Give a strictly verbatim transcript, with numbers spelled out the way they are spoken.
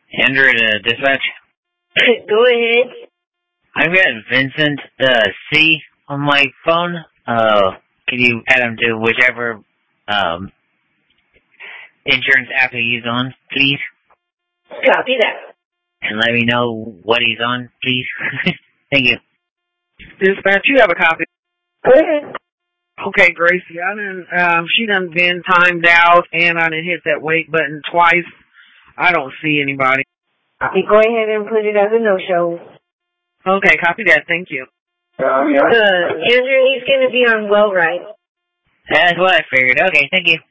Andrew to dispatch. Go ahead. I've got Vincent uh, C on my phone. Uh, can you add him to whichever um, insurance app he's on, please? Copy that. And let me know what he's on, please. Thank you. Dispatch, you have a copy. Go ahead. Okay, Gracie, I done, um, she done been timed out, and I done hit that wait button twice. I don't see anybody. Copy. Go ahead and put it as a no-show. Okay, copy that. Thank you. Uh, Andrew, he's going to be on Well Right. That's what I figured. Okay, thank you.